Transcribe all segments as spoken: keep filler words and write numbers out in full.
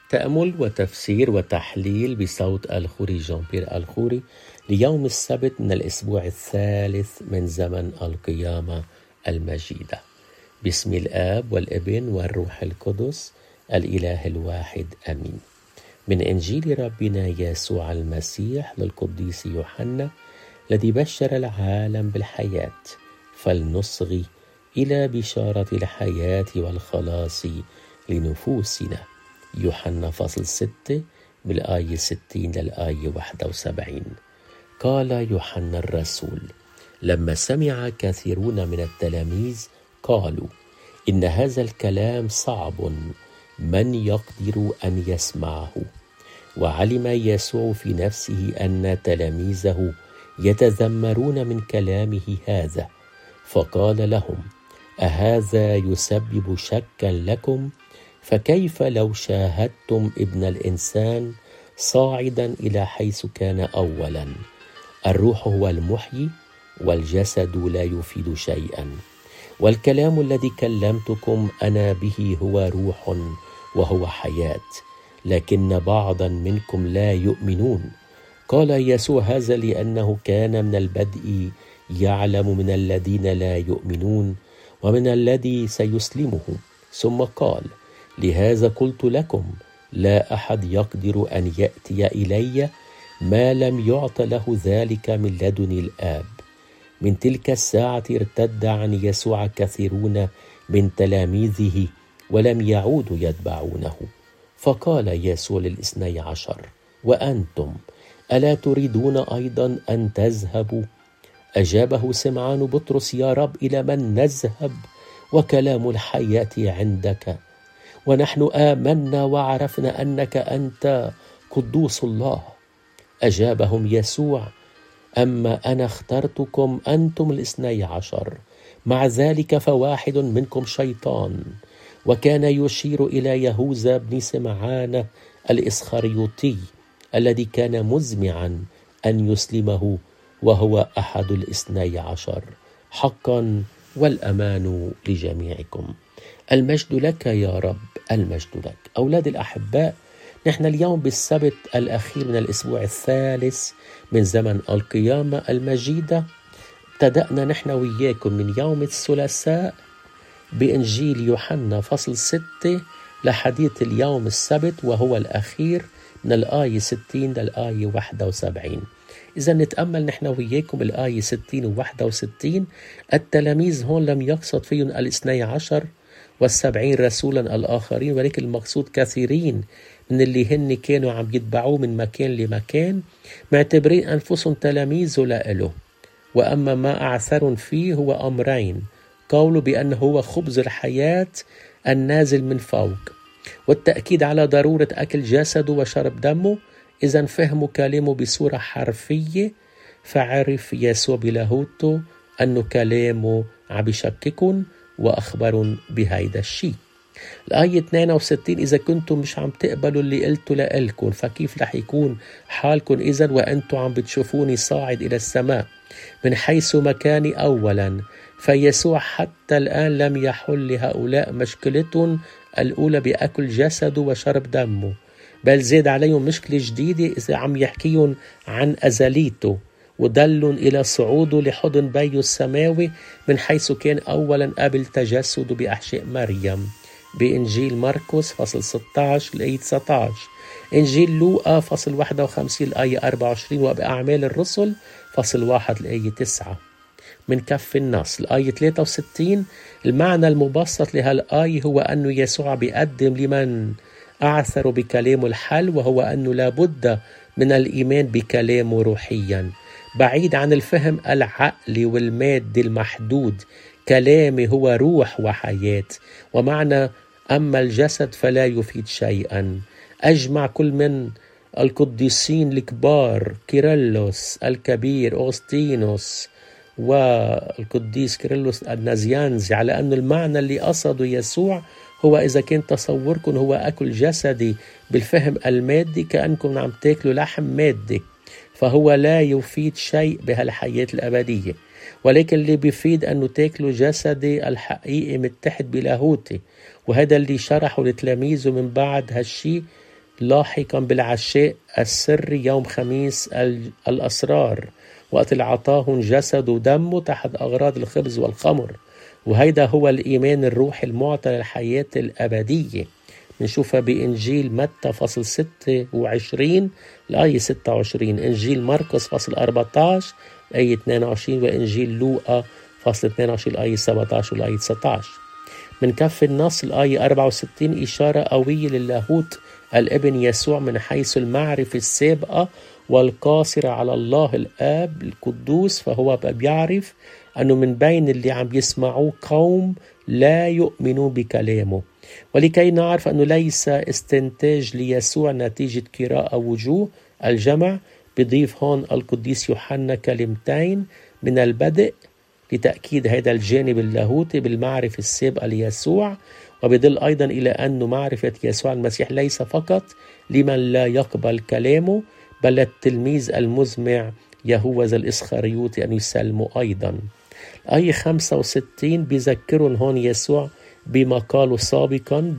تأمل وتفسير وتحليل بصوت الخوري جان بيير الخوري ليوم السبت من الأسبوع الثالث من زمن القيامة المجيدة. باسم الآب والابن والروح القدس الإله الواحد آمين. من إنجيل ربنا يسوع المسيح للقديس يوحنا الذي بشر العالم بالحياة، فلنصغي إلى بشارة الحياة والخلاص لنفوسنا. يوحنا فصل ستة بالآية ستين للآية واحد وسبعين. قال يوحنا الرسول: لما سمع كثيرون من التلاميذ قالوا: إن هذا الكلام صعب، من يقدر أن يسمعه؟ وعلم يسوع في نفسه أن تلاميذه يتذمرون من كلامه هذا، فقال لهم: أهذا يسبب شكا لكم؟ فكيف لو شاهدتم ابن الإنسان صاعدا إلى حيث كان أولا؟ الروح هو المحيي والجسد لا يفيد شيئا، والكلام الذي كلمتكم أنا به هو روح وهو حياة، لكن بعضا منكم لا يؤمنون. قال يسوع هذا لأنه كان من البدء يعلم من الذين لا يؤمنون ومن الذي سيسلمه. ثم قال: لهذا قلت لكم لا أحد يقدر أن يأتي إلي ما لم يعط له ذلك من لدن الآب. من تلك الساعة ارتد عن يسوع كثيرون من تلاميذه ولم يعودوا يتبعونه. فقال يسوع للاثني عشر: وأنتم ألا تريدون أيضا أن تذهبوا؟ أجابه سمعان بطرس: يا رب، إلى من نذهب؟ وكلام الحياة عندك، ونحن آمنا وعرفنا أنك أنت قدوس الله. أجابهم يسوع: أما أنا اخترتكم أنتم الاثني عشر، مع ذلك فواحد منكم شيطان. وكان يشير إلى يهوذا بن سمعان الإسخريوطي الذي كان مزمعا أن يسلمه، وهو أحد الاثني عشر. حقا والأمان لجميعكم. المجد لك يا رب، المجد لك. أولاد الأحباء، نحن اليوم بالسبت الأخير من الأسبوع الثالث من زمن القيامة المجيدة. ابتدأنا نحن وياكم من يوم الثلاثاء بإنجيل يوحنا فصل ستة لحديث اليوم السبت، وهو الأخير من الآية ستين للآية واحد وسبعين. إذا نتأمل نحن وياكم الآية ستين و واحد وستين. التلاميذ هون لم يقصد فيهم الاثني عشر والسبعين رسولا الآخرين، ولكن المقصود كثيرين من اللي هن كانوا عم يتبعوه من مكان لمكان، معتبرين أنفسهم تلاميذه لإله. وأما ما أعثر فيه هو أمرين: قوله بأنه هو خبز الحياة النازل من فوق، والتأكيد على ضرورة أكل جسده وشرب دمه. إذن فهموا كلامه بصورة حرفية، فعرف يسوع بلاهوته أنه كلامه عم يشككن وأخبرن بهيدا الشيء. الآية اثنين وستين: إذا كنتم مش عم تقبلوا اللي قلته لإلكم، فكيف رح يكون حالكم إذن وأنتم عم بتشوفوني صاعد إلى السماء من حيث مكاني أولا؟ فيسوع حتى الآن لم يحل لهؤلاء مشكلتهم الأولى بأكل جسده وشرب دمه، بل زاد عليهم مشكلة جديدة إذا عم يحكيهم عن أزليته، ودلهم إلى صعوده لحضن بيه السماوي من حيث كان أولا قبل تجسده بأحشاء مريم. بإنجيل مرقس فصل ستة عشر الآية تسعة عشر، إنجيل لوقا فصل واحد وخمسين الآية أربعة وعشرين، وبأعمال الرسل فصل واحد الآية تسعة. من كف النص الآية ثلاثة وستين، المعنى المبسط لهالآية هو أنه يسوع بيقدم لمن أعثر بكلامه الحل، وهو أنه لابد من الإيمان بكلامه روحيا بعيد عن الفهم العقلي والمادي المحدود. كلامي هو روح وحياة، ومعنى أما الجسد فلا يفيد شيئا. أجمع كل من القديسين الكبار، كيرلس الكبير، أوغسطينوس، والقديس كيرلس النازيانزي، على أن المعنى اللي قصده يسوع هو إذا كان تصوركم هو أكل جسدي بالفهم المادي، كأنكم عم تاكلوا لحم مادي، فهو لا يفيد شيء بهالحياة الأبدية. ولكن اللي بيفيد أنه تاكلوا جسدي الحقيقي متحد بلاهوتي، وهذا اللي شرحه لتلاميذه من بعد هالشي لاحقا بالعشاء السري يوم خميس الأسرار، وقت اللي عطاهم جسد ودمه تحت أغراض الخبز والخمر. وهيدا هو الإيمان الروحي المعطى للحياة الأبدية. نشوفها بإنجيل متى فصل ستة وعشرين الآية ستة وعشرين، إنجيل مرقس فصل أربعة عشر الآية اثنين وعشرين، وإنجيل لوقا فصل اثنين وعشرين الآية سبعة عشر والآية تسعة عشر. من كف النص الآية أربعة وستين إشارة قوية للاهوت الابن يسوع من حيث المعرفة السابقة والقاصرة على الله الآب القدوس، فهو بيعرف أنه من بين اللي عم يسمعوه قوم لا يؤمنوا بكلامه. ولكي نعرف أنه ليس استنتاج ليسوع نتيجة قراءة وجوه الجمع، بضيف هون القديس يوحنا كلمتين من البدء لتأكيد هذا الجانب اللاهوتي بالمعرفة السابقة ليسوع، وبدل أيضا إلى أن معرفة يسوع المسيح ليس فقط لمن لا يقبل كلامه، بل التلميذ المزمع يهوذا الإسخريوطي أن يسلمه أيضا. الآية خمسة وستين بيذكرون هون يسوع بما قالوا سابقا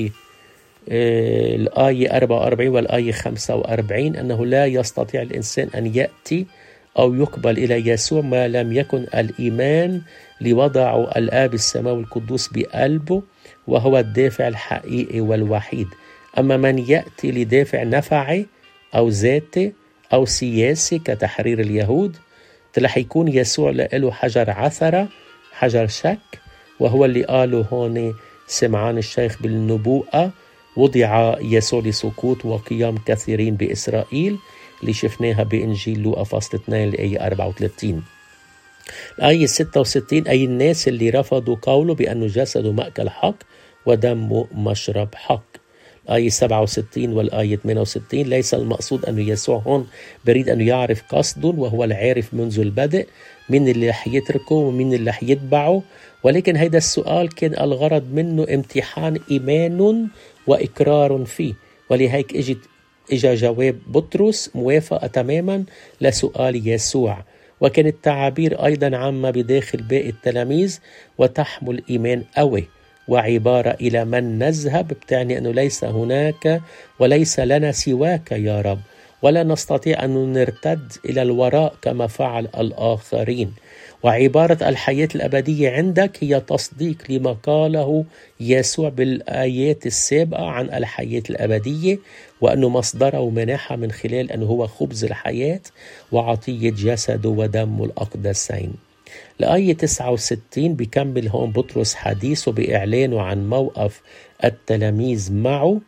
بالآية أربعة وأربعين والآية خمسة وأربعين، أنه لا يستطيع الإنسان أن يأتي أو يقبل إلى يسوع ما لم يكن الإيمان لوضعه الآب السماوي القدوس بقلبه، وهو الدافع الحقيقي والوحيد. أما من يأتي لدافع نفعي أو ذاتي أو سياسي كتحرير اليهود، رح يكون يسوع له حجر عثرة، حجر شك، وهو اللي قاله هون سمعان الشيخ بالنبوءة: وضع يسوع لسقوط وقيام كثيرين بإسرائيل، اللي شفناها بإنجيل لوقا فصل اثنين الآية أربعة وثلاثين. الآية ستة وستين أي الناس اللي رفضوا قوله بأنه جسده مأكل حق ودمه مشرب حق. الآية سبعة وستين والآية ثمانية وستين ليس المقصود أنه يسوع هون بريد أنه يعرف قصده، وهو العارف منذ البدء من اللي رح يتركه ومن اللي رح يتبعه، ولكن هيدا السؤال كان الغرض منه امتحان إيمان وإقرار فيه. ولهيك اجت اجا جواب بطرس موافقة تماما لسؤال يسوع، وكان التعابير أيضا عامة بداخل باقي التلاميذ وتحمل إيمان قوي. وعبارة إلى من نذهب بتعني أنه ليس هناك وليس لنا سواك يا رب، ولا نستطيع أن نرتد إلى الوراء كما فعل الآخرين. وعبارة الحياة الأبدية عندك هي تصديق لما قاله يسوع بالآيات السابقة عن الحياة الأبدية، وأنه مصدره ومنحها من خلال أنه هو خبز الحياة وعطية جسده ودمه الأقدسين. الآية تسعة وستين بيكمل هون بطرس حديثه بإعلانه عن موقف التلاميذ معه،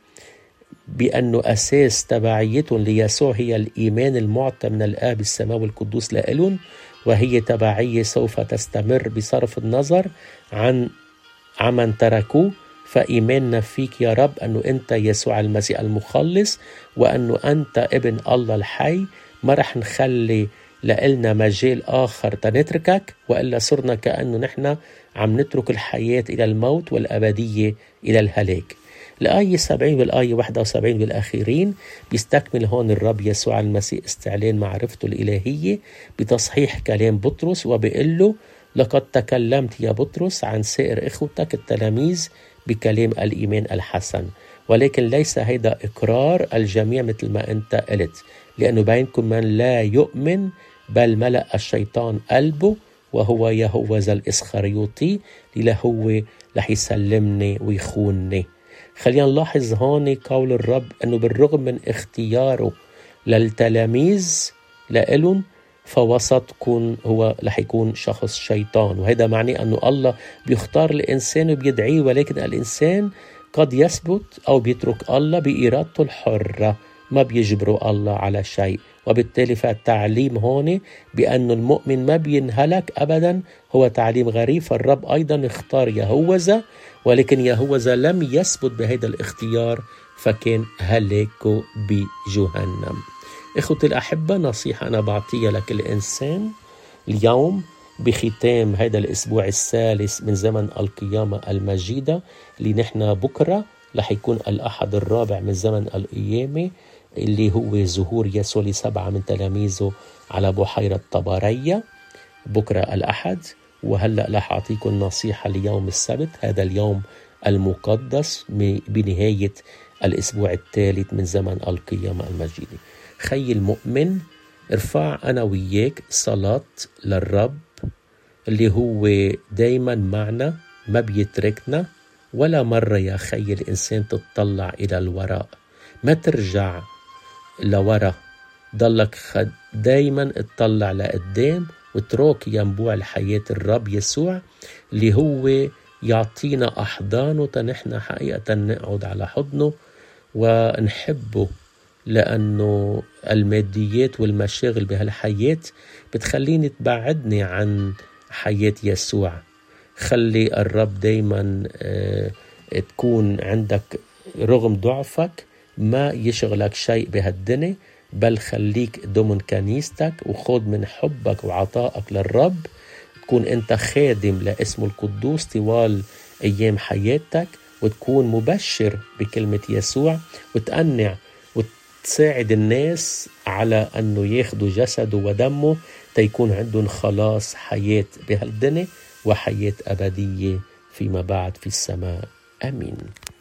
بأنه أساس تبعيتهم ليسوع هي الإيمان المعطى من الآب السماوي القدوس لإلهم، وهي تبعية سوف تستمر بصرف النظر عن عمن تركوه. فإيماننا فيك يا رب أنه أنت يسوع المسيح المخلص، وأنه أنت ابن الله الحي، ما رح نخلي لإلنا مجال آخر تنتركك، وإلا صرنا كأنه نحن عم نترك الحياة إلى الموت والأبدية إلى الهلاك. الآية سبعين والآية واحد وسبعين بالأخيرين بيستكمل هون الرب يسوع المسيح استعلان معرفته الإلهية بتصحيح كلام بطرس، وبيقول له: لقد تكلمت يا بطرس عن سائر إخوتك التلاميذ بكلام الإيمان الحسن، ولكن ليس هيدا إقرار الجميع مثل ما أنت قلت، لأنه بينكم من لا يؤمن بل ملأ الشيطان قلبه، وهو يهوذا الإسخريوطي اللي هو رح يسلمني ويخونني. خلينا نلاحظ هون قول الرب أنه بالرغم من اختياره للتلاميذ لإلهم، فوسطكم هو رح يكون شخص شيطان. وهذا معناه أنه الله بيختار الإنسان وبيدعيه، ولكن الإنسان قد يثبت أو بيترك الله بإرادته الحرة، ما بيجبروا الله على شيء. وبالتالي فالتعليم هون بأن المؤمن ما بينهلك أبدا هو تعليم غريب. فالرب أيضا اختار يهوذا، ولكن يهوذا لم يثبت بهذا الاختيار، فكان هلاكه بجهنم. إخوتي الأحبة، نصيحة أنا بعطيها لكل إنسان اليوم بختام هذا الأسبوع الثالث من زمن القيامة المجيدة، اللي نحن بكرة رح يكون الأحد الرابع من زمن القيامة، اللي هو ظهور يسوع لسبعة من تلاميذه على بحيرة طبرية بكرة الأحد. وهلأ رح أعطيكم نصيحة ليوم السبت، هذا اليوم المقدس بنهاية الأسبوع الثالث من زمن القيامة المجيدة. خي المؤمن، ارفع أنا وياك صلاة للرب اللي هو دايما معنا، ما بيتركنا ولا مرة يا خي الإنسان تتطلع إلى الوراء، ما ترجع لورا، ضلك دايما اطلع لقدام وتروك ينبوع الحياة الرب يسوع اللي هو يعطينا أحضانه تنحن حقيقة نقعد على حضنه ونحبه، لأنه الماديات والمشاغل بهالحياة بتخليني تبعدني عن حياة يسوع. خلي الرب دايما اه تكون عندك رغم ضعفك ما يشغلك شيء بهالدنيا، بل خليك ضمن كنيستك وخذ من حبك وعطائك للرب، تكون انت خادم لاسمه القدوس طوال ايام حياتك، وتكون مبشر بكلمة يسوع وتقنع وتساعد الناس على انه ياخدوا جسده ودمه تيكون عندهم خلاص حياة بهالدنيا وحياة أبدية فيما بعد في السماء. آمين.